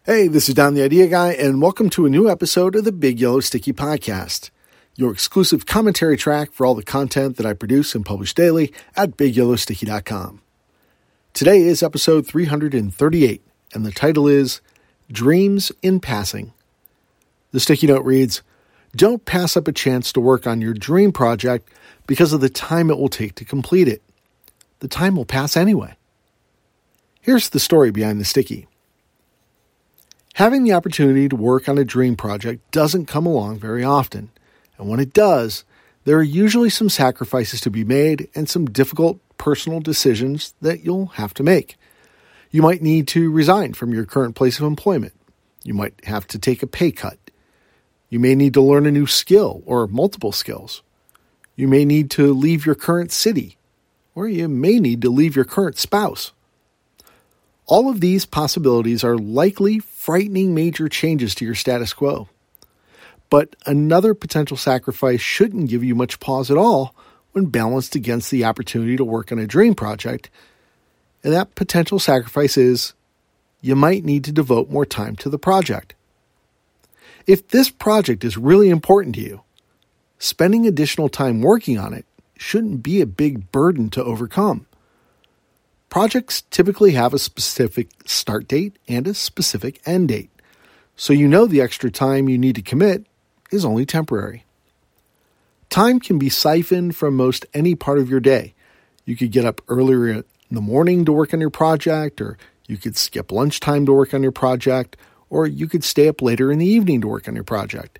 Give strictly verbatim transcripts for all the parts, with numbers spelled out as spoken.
Hey, this is Don the Idea Guy, and welcome to a new episode of the Big Yellow Sticky Podcast, your exclusive commentary track for all the content that I produce and publish daily at big yellow sticky dot com. Today is episode three hundred thirty-eight, and the title is Dreams in Passing. The sticky note reads, "Don't pass up a chance to work on your dream project because of the time it will take to complete it. The time will pass anyway." Here's the story behind the sticky. Having the opportunity to work on a dream project doesn't come along very often, and when it does, there are usually some sacrifices to be made and some difficult personal decisions that you'll have to make. You might need to resign from your current place of employment. You might have to take a pay cut. You may need to learn a new skill or multiple skills. You may need to leave your current city, or you may need to leave your current spouse. All of these possibilities are likely frightening major changes to your status quo. But another potential sacrifice shouldn't give you much pause at all when balanced against the opportunity to work on a dream project. And that potential sacrifice is you might need to devote more time to the project. If this project is really important to you, spending additional time working on it shouldn't be a big burden to overcome. Projects typically have a specific start date and a specific end date, so you know the extra time you need to commit is only temporary. Time can be siphoned from most any part of your day. You could get up earlier in the morning to work on your project, or you could skip lunchtime to work on your project, or you could stay up later in the evening to work on your project.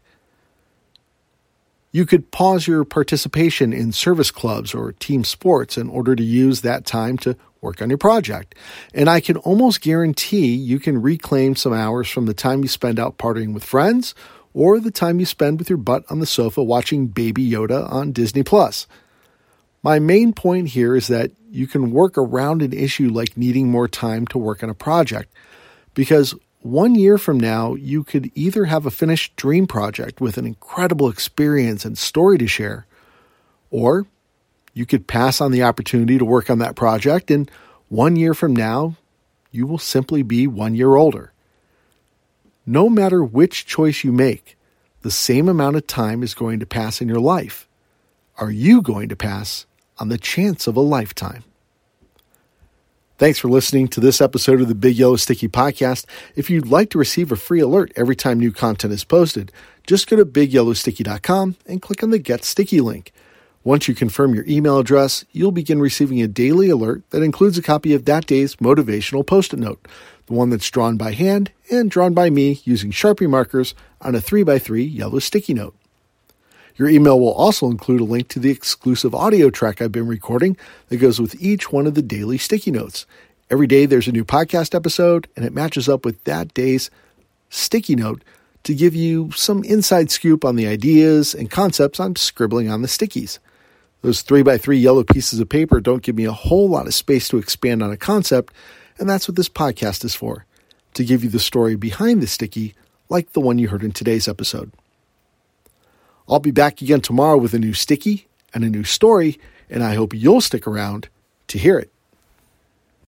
You could pause your participation in service clubs or team sports in order to use that time to work on your project. And I can almost guarantee you can reclaim some hours from the time you spend out partying with friends or the time you spend with your butt on the sofa watching Baby Yoda on Disney Plus. My main point here is that you can work around an issue like needing more time to work on a project, because one year from now, you could either have a finished dream project with an incredible experience and story to share, or you could pass on the opportunity to work on that project, and one year from now, you will simply be one year older. No matter which choice you make, the same amount of time is going to pass in your life. Are you going to pass on the chance of a lifetime? Thanks for listening to this episode of the Big Yellow Sticky Podcast. If you'd like to receive a free alert every time new content is posted, just go to big yellow sticky dot com and click on the Get Sticky link. Once you confirm your email address, you'll begin receiving a daily alert that includes a copy of that day's motivational Post-it note, the one that's drawn by hand and drawn by me using Sharpie markers on a three by three yellow sticky note. Your email will also include a link to the exclusive audio track I've been recording that goes with each one of the daily sticky notes. Every day there's a new podcast episode, and it matches up with that day's sticky note to give you some inside scoop on the ideas and concepts I'm scribbling on the stickies. Those three by three yellow pieces of paper don't give me a whole lot of space to expand on a concept, and that's what this podcast is for, to give you the story behind the sticky, like the one you heard in today's episode. I'll be back again tomorrow with a new sticky and a new story, and I hope you'll stick around to hear it.